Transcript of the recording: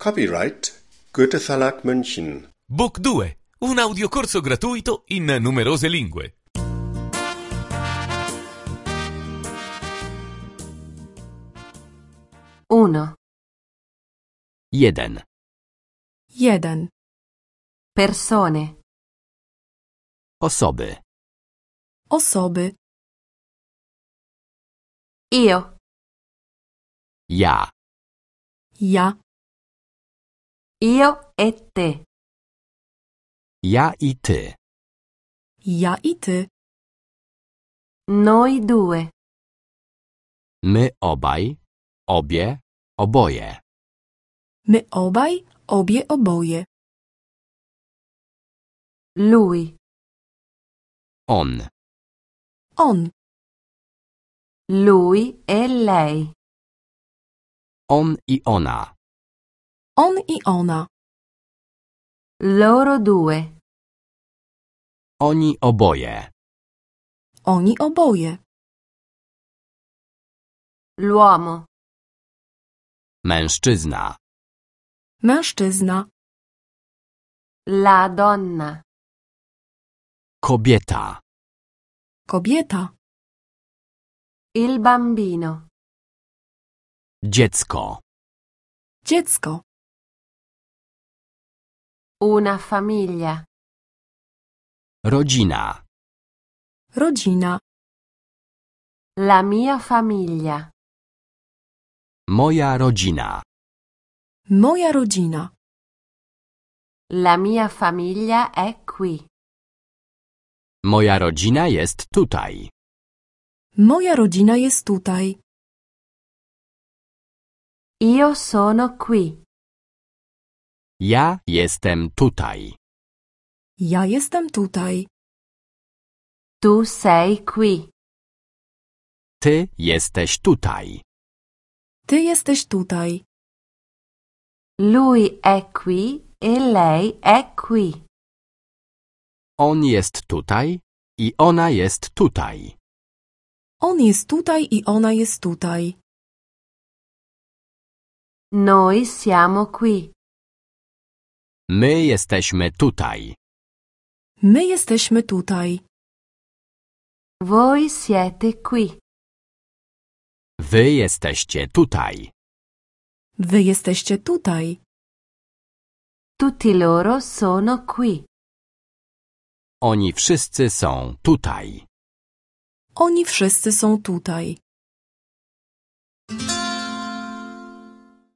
Copyright Goethe Verlag München. Book 2, un audiocorso gratuito in numerose lingue. Uno. 1. Jeden. Persone. Osoby. Osoby. Io. Ja. Ja. Io e te. Ja i ty. Ja i ty. Noi due. My obaj. Obie. Oboje. My obaj, obie, oboje. Lui. On. On. Lui e lei. On i ona. On i ona. Loro due. Oni oboje. Oni oboje. L'uomo. Mężczyzna. Mężczyzna. La donna. Kobieta. Kobieta. Il bambino. Dziecko. Dziecko. Una famiglia. Rodzina. Rodzina. La mia famiglia. Moja rodzina. Moja rodzina. La mia famiglia è qui. Moja rodzina jest tutaj. Moja rodzina jest tutaj. Io sono qui. Ja jestem tutaj. Ja jestem tutaj. Tu sei qui. Ty jesteś tutaj. Ty jesteś tutaj. Lui è qui e lei è qui. On jest tutaj i ona jest tutaj. On jest tutaj i ona jest tutaj. Noi siamo qui. My jesteśmy tutaj. My jesteśmy tutaj. Voi siete qui. Wy jesteście tutaj. Wy jesteście tutaj. Tutti loro sono qui. Oni wszyscy są tutaj. Oni wszyscy są tutaj.